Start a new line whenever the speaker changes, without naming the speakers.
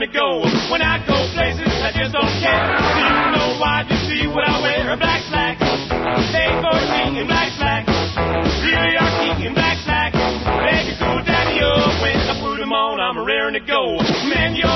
to go. When I go places, I just don't care. Do you know why? You see what I wear? Black slacks. They for king in black slacks. Really are king in black slacks. They can go daddy up when I put them on. I'm raring to go. Man,